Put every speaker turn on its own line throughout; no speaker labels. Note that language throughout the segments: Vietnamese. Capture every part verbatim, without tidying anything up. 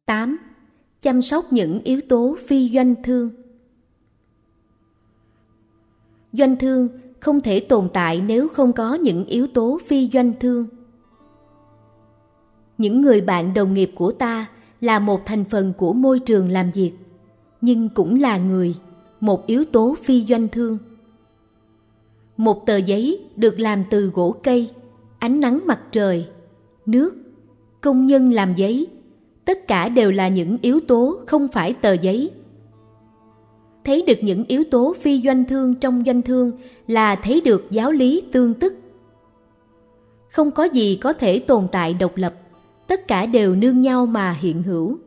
tám. Chăm sóc những yếu tố phi doanh thương. Doanh thương không thể tồn tại nếu không có những yếu tố phi doanh thương. Những người bạn đồng nghiệp của ta là một thành phần của môi trường làm việc, nhưng cũng là người, một yếu tố phi doanh thương. Một tờ giấy được làm từ gỗ cây, ánh nắng mặt trời, nước, công nhân làm giấy, tất cả đều là những yếu tố không phải tờ giấy. Thấy được những yếu tố phi doanh thương trong doanh thương là thấy được giáo lý tương tức. Không có gì có thể tồn tại độc lập, tất cả đều nương nhau mà hiện hữu.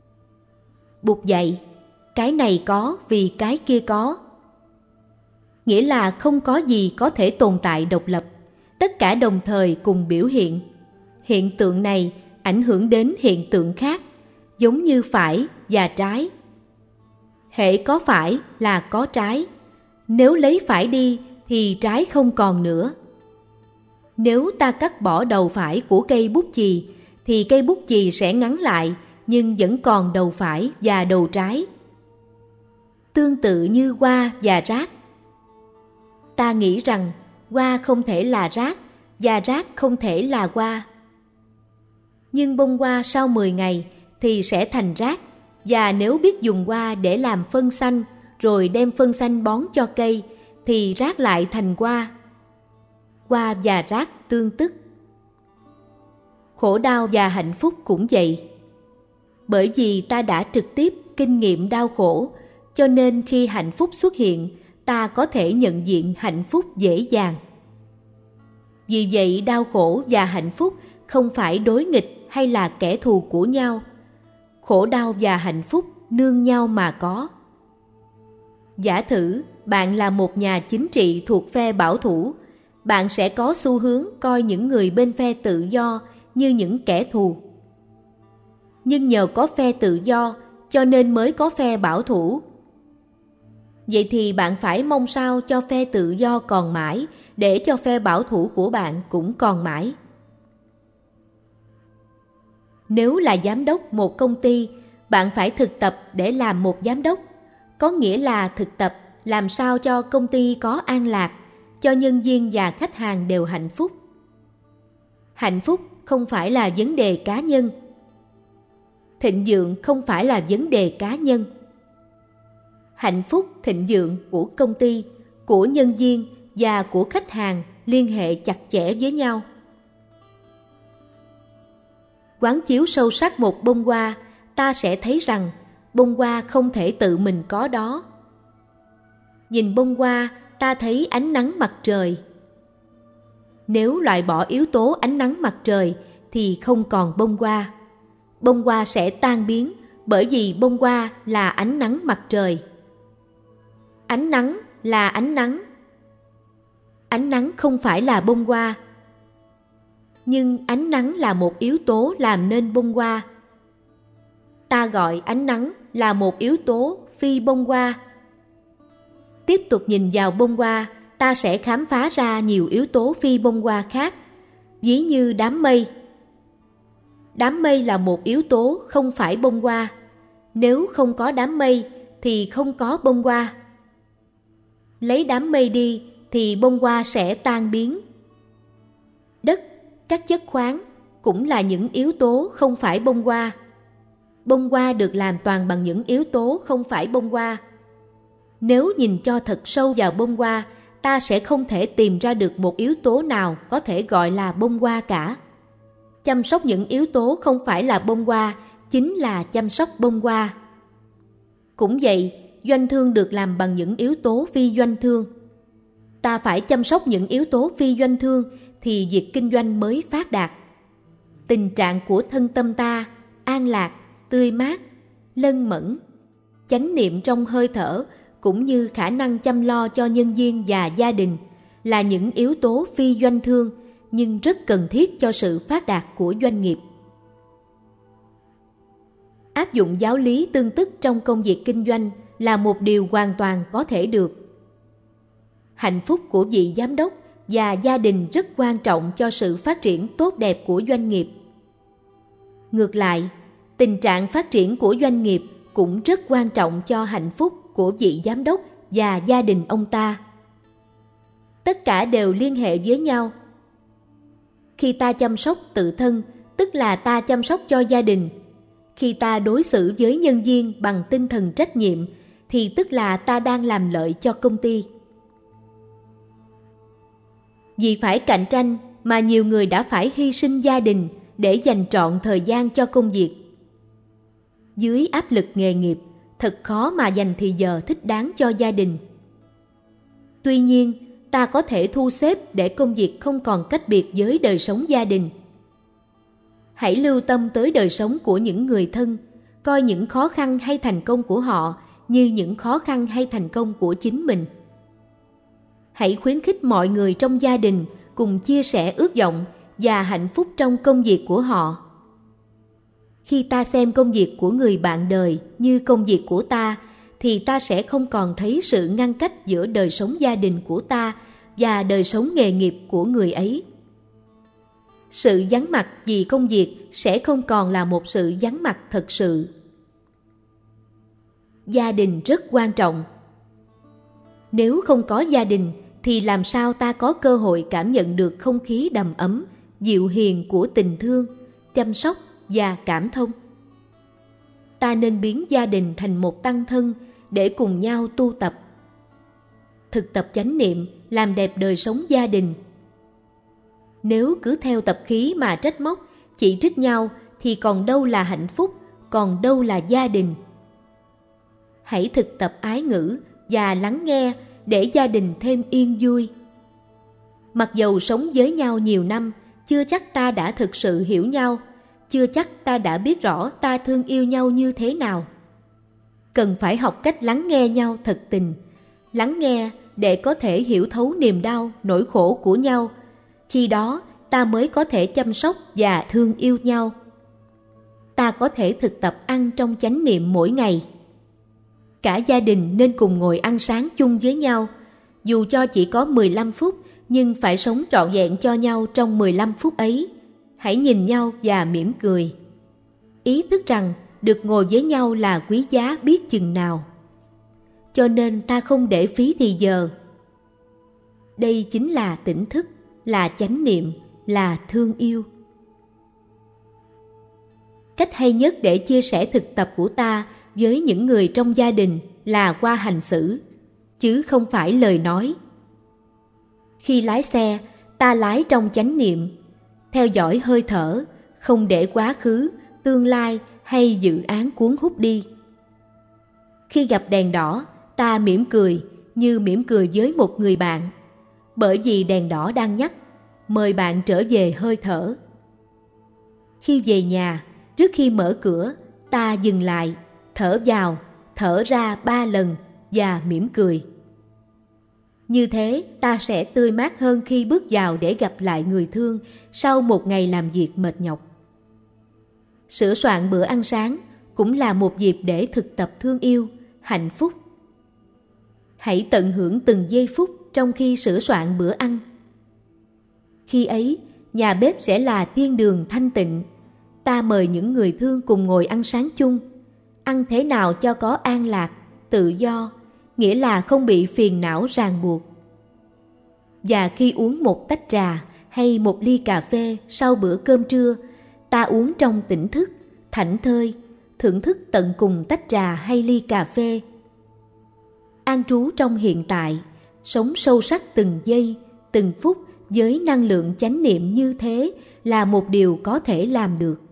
Bụt dạy, cái này có vì cái kia có. Nghĩa là không có gì có thể tồn tại độc lập, tất cả đồng thời cùng biểu hiện. Hiện tượng này ảnh hưởng đến hiện tượng khác, giống như phải và trái. Hễ có phải là có trái, nếu lấy phải đi thì trái không còn nữa. Nếu ta cắt bỏ đầu phải của cây bút chì thì cây bút chì sẽ ngắn lại, nhưng vẫn còn đầu phải và đầu trái. Tương tự như hoa và rác. Ta nghĩ rằng hoa không thể là rác và rác không thể là hoa. Nhưng bông hoa sau mười ngày thì sẽ thành rác, và nếu biết dùng hoa để làm phân xanh rồi đem phân xanh bón cho cây thì rác lại thành hoa. Hoa và rác tương tức. Khổ đau và hạnh phúc cũng vậy. Bởi vì ta đã trực tiếp kinh nghiệm đau khổ, cho nên khi hạnh phúc xuất hiện, ta có thể nhận diện hạnh phúc dễ dàng. Vì vậy đau khổ và hạnh phúc không phải đối nghịch hay là kẻ thù của nhau. Khổ đau và hạnh phúc nương nhau mà có. Giả thử bạn là một nhà chính trị thuộc phe bảo thủ, bạn sẽ có xu hướng coi những người bên phe tự do như những kẻ thù. Nhưng nhờ có phe tự do cho nên mới có phe bảo thủ. Vậy thì bạn phải mong sao cho phe tự do còn mãi, để cho phe bảo thủ của bạn cũng còn mãi. Nếu là giám đốc một công ty, bạn phải thực tập để làm một giám đốc, có nghĩa là thực tập làm sao cho công ty có an lạc, cho nhân viên và khách hàng đều hạnh phúc. Hạnh phúc không phải là vấn đề cá nhân. Thịnh vượng không phải là vấn đề cá nhân. Hạnh phúc thịnh vượng của công ty, của nhân viên và của khách hàng liên hệ chặt chẽ với nhau. Quán chiếu sâu sắc một bông hoa, ta sẽ thấy rằng bông hoa không thể tự mình có đó. Nhìn bông hoa, ta thấy ánh nắng mặt trời. Nếu loại bỏ yếu tố ánh nắng mặt trời thì không còn bông hoa. Bông hoa sẽ tan biến, bởi vì bông hoa là ánh nắng mặt trời. Ánh nắng là ánh nắng. Ánh nắng không phải là bông hoa. Nhưng ánh nắng là một yếu tố làm nên bông hoa. Ta gọi ánh nắng là một yếu tố phi bông hoa. Tiếp tục nhìn vào bông hoa, ta sẽ khám phá ra nhiều yếu tố phi bông hoa khác, ví như đám mây. Đám mây là một yếu tố không phải bông hoa. Nếu không có đám mây thì không có bông hoa. Lấy đám mây đi thì bông hoa sẽ tan biến. Đất, các chất khoáng cũng là những yếu tố không phải bông hoa. Bông hoa được làm toàn bằng những yếu tố không phải bông hoa. Nếu nhìn cho thật sâu vào bông hoa, ta sẽ không thể tìm ra được một yếu tố nào có thể gọi là bông hoa cả. Chăm sóc những yếu tố không phải là bông hoa chính là chăm sóc bông hoa. Cũng vậy, doanh thương được làm bằng những yếu tố phi doanh thương. Ta phải chăm sóc những yếu tố phi doanh thương thì việc kinh doanh mới phát đạt. Tình trạng của thân tâm ta an lạc, tươi mát, lân mẫn, chánh niệm trong hơi thở cũng như khả năng chăm lo cho nhân viên và gia đình là những yếu tố phi doanh thương nhưng rất cần thiết cho sự phát đạt của doanh nghiệp. Áp dụng giáo lý tương tức trong công việc kinh doanh là một điều hoàn toàn có thể được. Hạnh phúc của vị giám đốc và gia đình rất quan trọng cho sự phát triển tốt đẹp của doanh nghiệp. Ngược lại, Tình trạng phát triển của doanh nghiệp cũng rất quan trọng cho hạnh phúc của vị giám đốc và gia đình ông ta. Tất cả đều liên hệ với nhau. Khi ta chăm sóc tự thân, tức là ta chăm sóc cho gia đình. Khi ta đối xử với nhân viên bằng tinh thần trách nhiệm, thì tức là ta đang làm lợi cho công ty. Vì phải cạnh tranh mà nhiều người đã phải hy sinh gia đình để dành trọn thời gian cho công việc. Dưới áp lực nghề nghiệp, thật khó mà dành thì giờ thích đáng cho gia đình. Tuy nhiên, ta có thể thu xếp để công việc không còn cách biệt với đời sống gia đình. Hãy lưu tâm tới đời sống của những người thân, coi những khó khăn hay thành công của họ như những khó khăn hay thành công của chính mình. Hãy khuyến khích mọi người trong gia đình cùng chia sẻ ước vọng và hạnh phúc trong công việc của họ. Khi ta xem công việc của người bạn đời như công việc của ta, thì ta sẽ không còn thấy sự ngăn cách giữa đời sống gia đình của ta và đời sống nghề nghiệp của người ấy. Sự vắng mặt vì công việc sẽ không còn là một sự vắng mặt thật sự. Gia đình rất quan trọng. Nếu không có gia đình, thì làm sao ta có cơ hội cảm nhận được không khí đầm ấm, dịu hiền của tình thương, chăm sóc và cảm thông? Ta nên biến gia đình thành một tăng thân để cùng nhau tu tập. Thực tập chánh niệm làm đẹp đời sống gia đình. Nếu cứ theo tập khí mà trách móc, chỉ trích nhau, thì còn đâu là hạnh phúc, còn đâu là gia đình. Hãy thực tập ái ngữ và lắng nghe để gia đình thêm yên vui. Mặc dầu sống với nhau nhiều năm, chưa chắc ta đã thực sự hiểu nhau, chưa chắc ta đã biết rõ ta thương yêu nhau như thế nào. Cần phải học cách lắng nghe nhau thật tình, lắng nghe để có thể hiểu thấu niềm đau, nỗi khổ của nhau. Khi đó, ta mới có thể chăm sóc và thương yêu nhau. Ta có thể thực tập ăn trong chánh niệm mỗi ngày. Cả gia đình nên cùng ngồi ăn sáng chung với nhau, dù cho chỉ có mười lăm phút, nhưng phải sống trọn vẹn cho nhau trong mười lăm phút ấy. Hãy nhìn nhau và mỉm cười. Ý thức rằng được ngồi với nhau là quý giá biết chừng nào. Cho nên ta không để phí thì giờ. Đây chính là tỉnh thức, là chánh niệm, là thương yêu. Cách hay nhất để chia sẻ thực tập của ta với những người trong gia đình là qua hành xử, chứ không phải lời nói. Khi lái xe, ta lái trong chánh niệm, theo dõi hơi thở, không để quá khứ, tương lai hay dự án cuốn hút đi. Khi gặp đèn đỏ, ta mỉm cười như mỉm cười với một người bạn, bởi vì đèn đỏ đang nhắc, mời bạn trở về hơi thở. Khi về nhà, trước khi mở cửa, ta dừng lại, thở vào, thở ra ba lần và mỉm cười. Như thế, ta sẽ tươi mát hơn khi bước vào để gặp lại người thương sau một ngày làm việc mệt nhọc. Sửa soạn bữa ăn sáng cũng là một dịp để thực tập thương yêu, hạnh phúc. Hãy tận hưởng từng giây phút trong khi sửa soạn bữa ăn. Khi ấy, nhà bếp sẽ là thiên đường thanh tịnh. Ta mời những người thương cùng ngồi ăn sáng chung. Ăn thế nào cho có an lạc, tự do, nghĩa là không bị phiền não ràng buộc. Và khi uống một tách trà hay một ly cà phê sau bữa cơm trưa, ta uống trong tỉnh thức, thảnh thơi, thưởng thức tận cùng tách trà hay ly cà phê. An trú trong hiện tại, sống sâu sắc từng giây, từng phút với năng lượng chánh niệm như thế là một điều có thể làm được.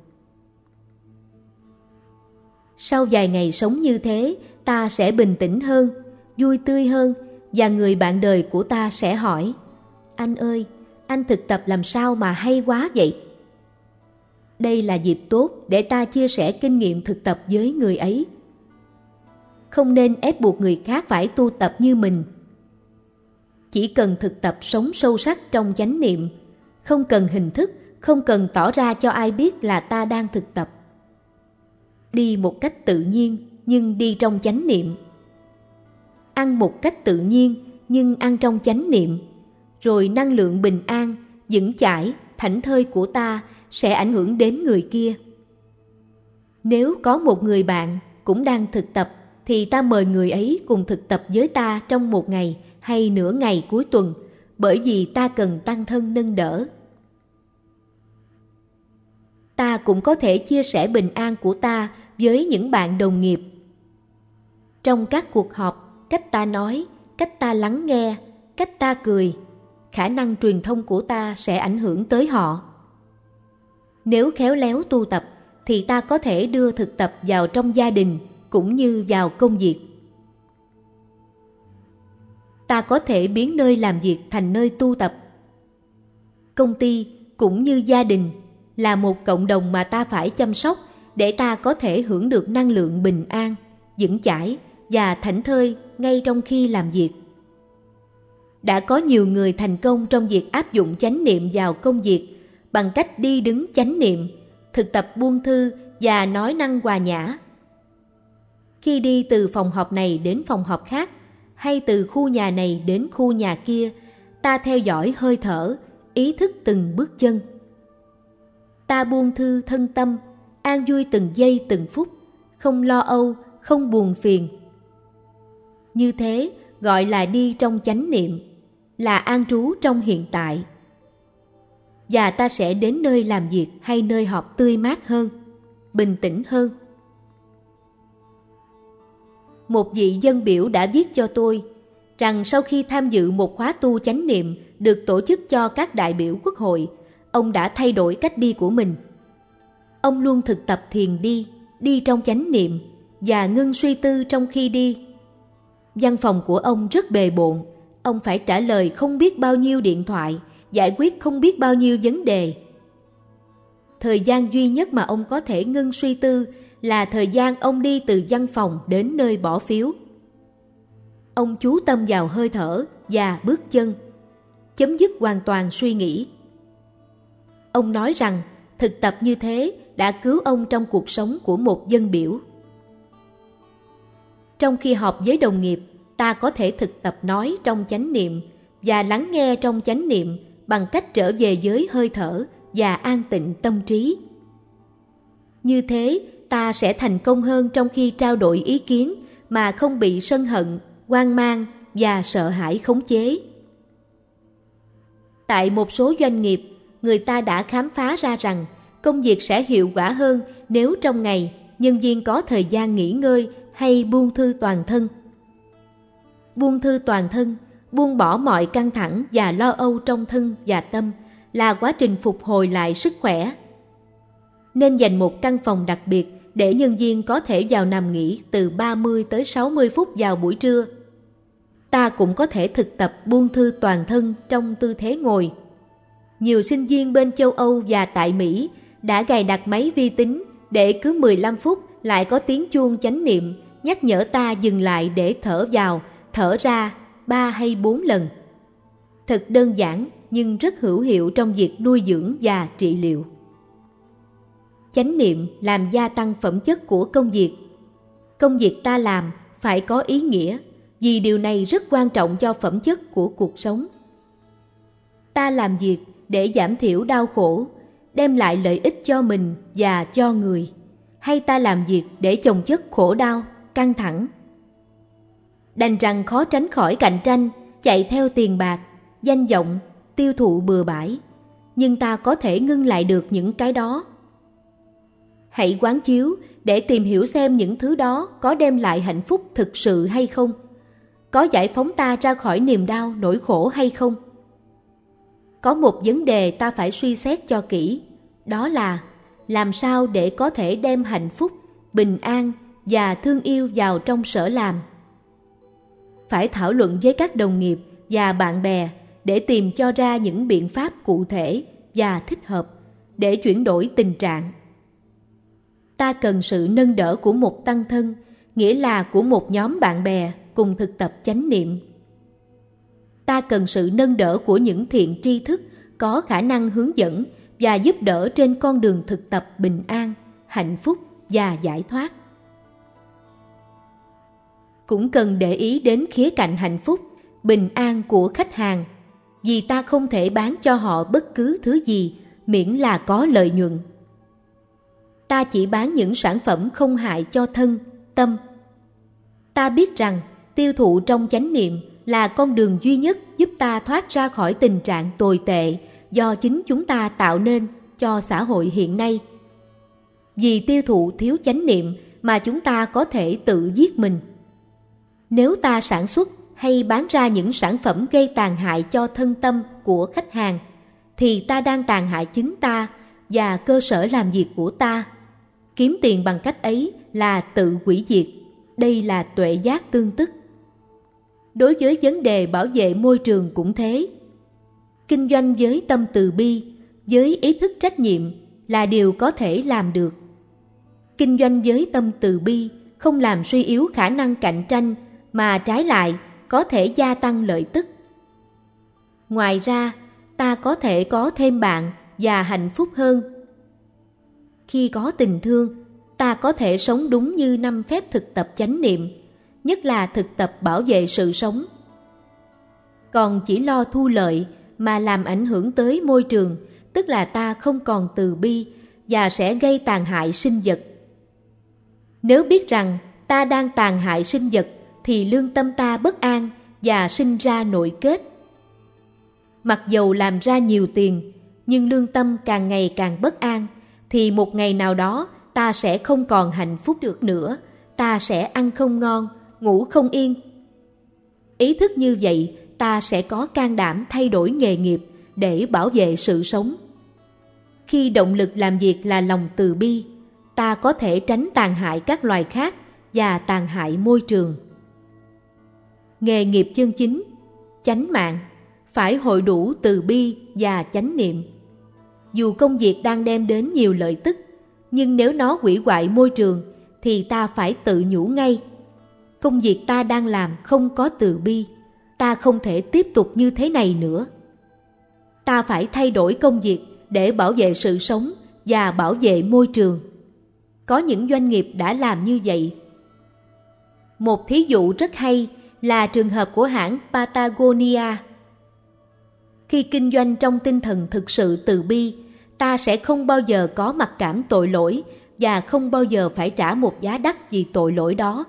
Sau vài ngày sống như thế, ta sẽ bình tĩnh hơn, vui tươi hơn, và người bạn đời của ta sẽ hỏi: anh ơi, anh thực tập làm sao mà hay quá vậy? Đây là dịp tốt để ta chia sẻ kinh nghiệm thực tập với người ấy. Không nên ép buộc người khác phải tu tập như mình. Chỉ cần thực tập sống sâu sắc trong chánh niệm, không cần hình thức, không cần tỏ ra cho ai biết là ta đang thực tập. Đi một cách tự nhiên, nhưng đi trong chánh niệm. Ăn một cách tự nhiên, nhưng ăn trong chánh niệm. Rồi năng lượng bình an, vững chãi, thảnh thơi của ta sẽ ảnh hưởng đến người kia. Nếu có một người bạn cũng đang thực tập thì ta mời người ấy cùng thực tập với ta trong một ngày hay nửa ngày cuối tuần, bởi vì ta cần tăng thân nâng đỡ. Ta cũng có thể chia sẻ bình an của ta với những bạn đồng nghiệp. Trong các cuộc họp, cách ta nói, cách ta lắng nghe, cách ta cười, khả năng truyền thông của ta sẽ ảnh hưởng tới họ. Nếu khéo léo tu tập thì ta có thể đưa thực tập vào trong gia đình cũng như vào công việc. Ta có thể biến nơi làm việc thành nơi tu tập. Công ty cũng như gia đình là một cộng đồng mà ta phải chăm sóc để ta có thể hưởng được năng lượng bình an, vững chãi và thảnh thơi ngay trong khi làm việc. Đã có nhiều người thành công trong việc áp dụng chánh niệm vào công việc bằng cách đi đứng chánh niệm, thực tập buông thư và nói năng hòa nhã. Khi đi từ phòng họp này đến phòng họp khác, hay từ khu nhà này đến khu nhà kia, ta theo dõi hơi thở, ý thức từng bước chân. Ta buông thư thân tâm, an vui từng giây từng phút, không lo âu, không buồn phiền. Như thế gọi là đi trong chánh niệm, là an trú trong hiện tại. Và ta sẽ đến nơi làm việc hay nơi họp tươi mát hơn, bình tĩnh hơn. Một vị dân biểu đã viết cho tôi rằng sau khi tham dự một khóa tu chánh niệm được tổ chức cho các đại biểu quốc hội, ông đã thay đổi cách đi của mình. Ông luôn thực tập thiền đi, đi trong chánh niệm và ngưng suy tư trong khi đi. Văn phòng của ông rất bề bộn, ông phải trả lời không biết bao nhiêu điện thoại, giải quyết không biết bao nhiêu vấn đề. Thời gian duy nhất mà ông có thể ngưng suy tư là thời gian ông đi từ văn phòng đến nơi bỏ phiếu. Ông chú tâm vào hơi thở và bước chân, chấm dứt hoàn toàn suy nghĩ. Ông nói rằng thực tập như thế đã cứu ông trong cuộc sống của một dân biểu. Trong khi họp với đồng nghiệp, ta có thể thực tập nói trong chánh niệm và lắng nghe trong chánh niệm bằng cách trở về với hơi thở và an tịnh tâm trí. Như thế, ta sẽ thành công hơn trong khi trao đổi ý kiến mà không bị sân hận, hoang mang và sợ hãi khống chế. Tại một số doanh nghiệp, người ta đã khám phá ra rằng công việc sẽ hiệu quả hơn nếu trong ngày nhân viên có thời gian nghỉ ngơi hay buông thư toàn thân. Buông thư toàn thân, buông bỏ mọi căng thẳng và lo âu trong thân và tâm là quá trình phục hồi lại sức khỏe. Nên dành một căn phòng đặc biệt để nhân viên có thể vào nằm nghỉ từ ba mươi tới sáu mươi phút vào buổi trưa. Ta cũng có thể thực tập buông thư toàn thân trong tư thế ngồi. Nhiều sinh viên bên châu Âu và tại Mỹ đã cài đặt máy vi tính để cứ mười lăm phút lại có tiếng chuông chánh niệm nhắc nhở ta dừng lại để thở vào, thở ra ba hay bốn lần. Thật đơn giản nhưng rất hữu hiệu trong việc nuôi dưỡng và trị liệu. Chánh niệm làm gia tăng phẩm chất của công việc. Công việc ta làm phải có ý nghĩa, vì điều này rất quan trọng cho phẩm chất của cuộc sống. Ta làm việc để giảm thiểu đau khổ, đem lại lợi ích cho mình và cho người, hay ta làm việc để chồng chất khổ đau, căng thẳng. Đành rằng khó tránh khỏi cạnh tranh, chạy theo tiền bạc, danh vọng, tiêu thụ bừa bãi, nhưng ta có thể ngưng lại được những cái đó. Hãy quán chiếu để tìm hiểu xem những thứ đó có đem lại hạnh phúc thực sự hay không, có giải phóng ta ra khỏi niềm đau, nỗi khổ hay không. Có một vấn đề ta phải suy xét cho kỹ, đó là làm sao để có thể đem hạnh phúc, bình an và thương yêu vào trong sở làm. Phải thảo luận với các đồng nghiệp và bạn bè để tìm cho ra những biện pháp cụ thể và thích hợp để chuyển đổi tình trạng. Ta cần sự nâng đỡ của một tăng thân, nghĩa là của một nhóm bạn bè cùng thực tập chánh niệm. Ta cần sự nâng đỡ của những thiện tri thức có khả năng hướng dẫn và giúp đỡ trên con đường thực tập bình an, hạnh phúc và giải thoát. Cũng cần để ý đến khía cạnh hạnh phúc, bình an của khách hàng, vì ta không thể bán cho họ bất cứ thứ gì miễn là có lợi nhuận. ta chỉ bán những sản phẩm không hại cho thân, tâm. Ta biết rằng tiêu thụ trong chánh niệm là con đường duy nhất giúp ta thoát ra khỏi tình trạng tồi tệ do chính chúng ta tạo nên cho xã hội hiện nay. Vì tiêu thụ thiếu chánh niệm mà chúng ta có thể tự giết mình. Nếu ta sản xuất hay bán ra những sản phẩm gây tàn hại cho thân tâm của khách hàng, thì ta đang tàn hại chính ta và cơ sở làm việc của ta. Kiếm tiền bằng cách ấy là tự hủy diệt. Đây là tuệ giác tương tức. Đối với vấn đề bảo vệ môi trường cũng thế. Kinh doanh với tâm từ bi, với ý thức trách nhiệm là điều có thể làm được. Kinh doanh với tâm từ bi không làm suy yếu khả năng cạnh tranh, mà trái lại có thể gia tăng lợi tức. Ngoài ra, ta có thể có thêm bạn và hạnh phúc hơn. Khi có tình thương, ta có thể sống đúng như năm phép thực tập chánh niệm, nhất là thực tập bảo vệ sự sống. Còn chỉ lo thu lợi mà làm ảnh hưởng tới môi trường, tức là ta không còn từ bi và sẽ gây tàn hại sinh vật. Nếu biết rằng ta đang tàn hại sinh vật thì lương tâm ta bất an và sinh ra nội kết. Mặc dầu làm ra nhiều tiền, nhưng lương tâm càng ngày càng bất an, thì một ngày nào đó ta sẽ không còn hạnh phúc được nữa, ta sẽ ăn không ngon, ngủ không yên. Ý thức như vậy, ta sẽ có can đảm thay đổi nghề nghiệp để bảo vệ sự sống. Khi động lực làm việc là lòng từ bi, ta có thể tránh tàn hại các loài khác và tàn hại môi trường. Nghề nghiệp chân chính, chánh mạng, phải hội đủ từ bi và chánh niệm. Dù công việc đang đem đến nhiều lợi tức, nhưng nếu nó hủy hoại môi trường thì ta phải tự nhủ ngay: công việc ta đang làm không có từ bi, ta không thể tiếp tục như thế này nữa. Ta phải thay đổi công việc để bảo vệ sự sống và bảo vệ môi trường. Có những doanh nghiệp đã làm như vậy. Một thí dụ rất hay là trường hợp của hãng Patagonia. Khi kinh doanh trong tinh thần thực sự từ bi, ta sẽ không bao giờ có mặc cảm tội lỗi và không bao giờ phải trả một giá đắt vì tội lỗi đó.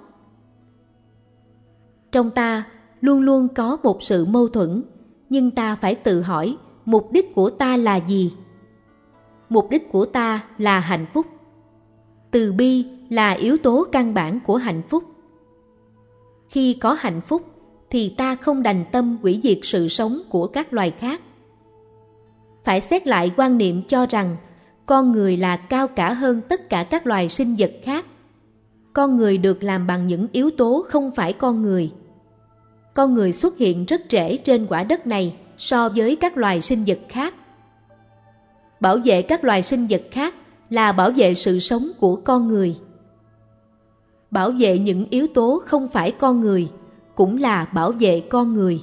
Trong ta luôn luôn có một sự mâu thuẫn, nhưng ta phải tự hỏi mục đích của ta là gì? Mục đích của ta là hạnh phúc. Từ bi là yếu tố căn bản của hạnh phúc. Khi có hạnh phúc thì ta không đành tâm hủy diệt sự sống của các loài khác. Phải xét lại quan niệm cho rằng con người là cao cả hơn tất cả các loài sinh vật khác. Con người được làm bằng những yếu tố không phải con người. Con người xuất hiện rất trễ trên quả đất này so với các loài sinh vật khác. Bảo vệ các loài sinh vật khác là bảo vệ sự sống của con người. Bảo vệ những yếu tố không phải con người cũng là bảo vệ con người.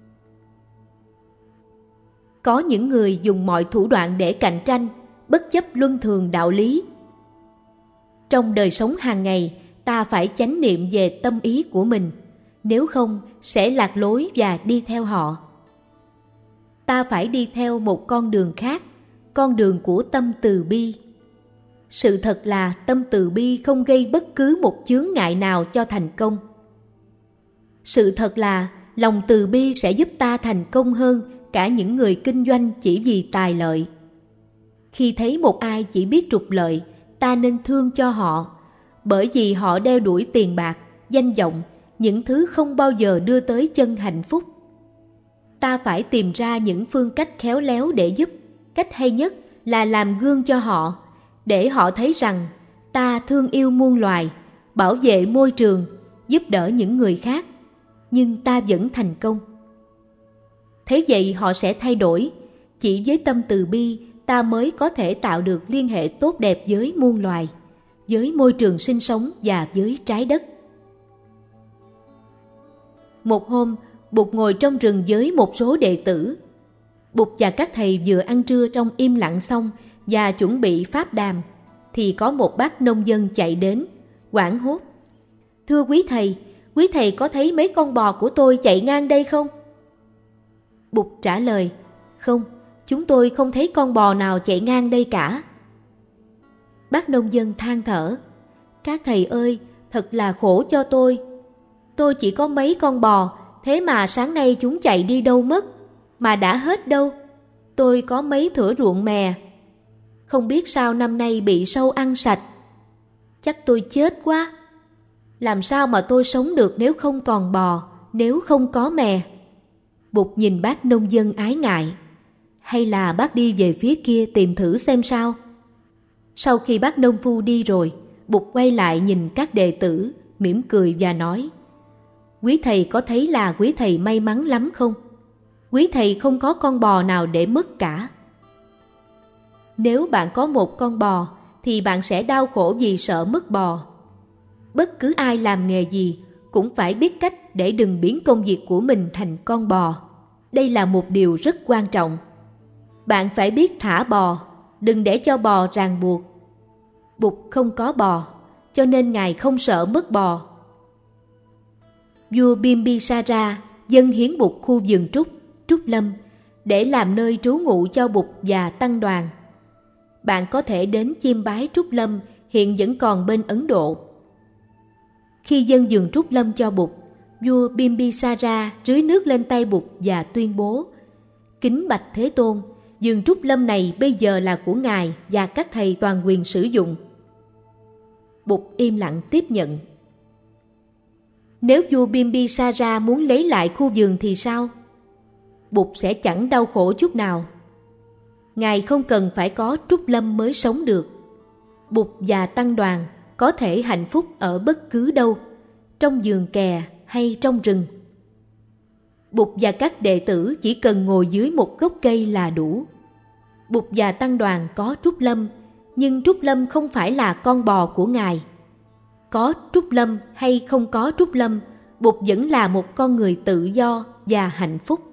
Có những người dùng mọi thủ đoạn để cạnh tranh, bất chấp luân thường đạo lý. Trong đời sống hàng ngày, ta phải chánh niệm về tâm ý của mình, nếu không sẽ lạc lối và đi theo họ. Ta phải đi theo một con đường khác, con đường của tâm từ bi. Sự thật là tâm từ bi không gây bất cứ một chướng ngại nào cho thành công. Sự thật là lòng từ bi sẽ giúp ta thành công hơn cả những người kinh doanh chỉ vì tài lợi. Khi thấy một ai chỉ biết trục lợi, ta nên thương cho họ, bởi vì họ đeo đuổi tiền bạc, danh vọng, những thứ không bao giờ đưa tới chân hạnh phúc. Ta phải tìm ra những phương cách khéo léo để giúp. Cách hay nhất là làm gương cho họ, để họ thấy rằng ta thương yêu muôn loài, bảo vệ môi trường, giúp đỡ những người khác, nhưng ta vẫn thành công. Thế vậy họ sẽ thay đổi. Chỉ với tâm từ bi, ta mới có thể tạo được liên hệ tốt đẹp với muôn loài, với môi trường sinh sống và với trái đất. Một hôm, Bụt ngồi trong rừng với một số đệ tử. Bụt và các thầy vừa ăn trưa trong im lặng xong và chuẩn bị pháp đàm, thì có một bác nông dân chạy đến, hoảng hốt: "Thưa quý thầy, quý thầy có thấy mấy con bò của tôi chạy ngang đây không?" Bụt trả lời: "Không, chúng tôi không thấy con bò nào chạy ngang đây cả." Bác nông dân than thở: các thầy ơi, thật là khổ cho tôi. Tôi chỉ có mấy con bò, thế mà sáng nay chúng chạy đi đâu mất, mà đã hết đâu. Tôi có mấy thửa ruộng mè, không biết sao năm nay bị sâu ăn sạch. Chắc tôi chết quá. Làm sao mà tôi sống được nếu không còn bò, nếu không có mè? Bụt nhìn bác nông dân ái ngại: hay là bác đi về phía kia tìm thử xem sao? Sau khi bác nông phu đi rồi, Bụt quay lại nhìn các đệ tử, mỉm cười và nói: quý thầy có thấy là quý thầy may mắn lắm không? Quý thầy không có con bò nào để mất cả. Nếu bạn có một con bò thì bạn sẽ đau khổ vì sợ mất bò. Bất cứ ai làm nghề gì cũng phải biết cách để đừng biến công việc của mình thành con bò. Đây là một điều rất quan trọng. Bạn phải biết thả bò, đừng để cho bò ràng buộc. Bụt không có bò, cho nên Ngài không sợ mất bò. Vua Bimbisara dâng hiến Bụt khu vườn trúc, Trúc Lâm, để làm nơi trú ngụ cho Bụt và tăng đoàn. Bạn có thể đến chiêm bái Trúc Lâm hiện vẫn còn bên Ấn Độ. Khi dâng vườn Trúc Lâm cho Bụt, vua Bimbisara rưới nước lên tay Bụt và tuyên bố: kính bạch Thế Tôn, vườn Trúc Lâm này bây giờ là của Ngài và các thầy toàn quyền sử dụng. Bụt im lặng tiếp nhận. Nếu vua Bimbisara muốn lấy lại khu vườn thì sao? Bụt sẽ chẳng đau khổ chút nào. Ngài không cần phải có Trúc Lâm mới sống được. Bụt và tăng đoàn có thể hạnh phúc ở bất cứ đâu, trong vườn kè hay trong rừng. Bụt và các đệ tử chỉ cần ngồi dưới một gốc cây là đủ. Bụt và tăng đoàn có Trúc Lâm, nhưng Trúc Lâm không phải là con bò của Ngài. Có Trúc Lâm hay không có Trúc Lâm, Bụt vẫn là một con người tự do và hạnh phúc.